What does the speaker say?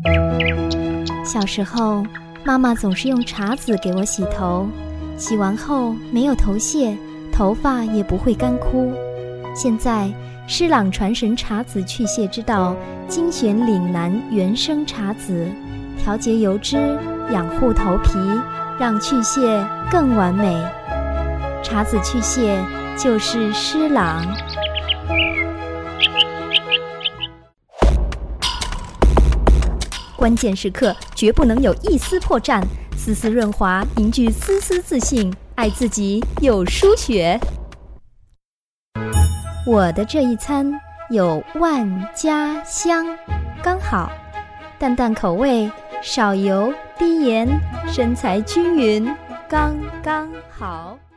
小时候，妈妈总是用茶籽给我洗头，洗完后没有头屑，头发也不会干枯。现在施朗传神茶籽去屑之道，精选岭南原生茶籽，调节油脂，养护头皮，让去屑更完美。茶籽去屑就是施朗。关键时刻绝不能有一丝破绽，丝丝润滑凝聚丝丝自信，爱自己有书学。我的这一餐有万家香，刚好，淡淡口味，少油低盐，身材均匀，刚刚好。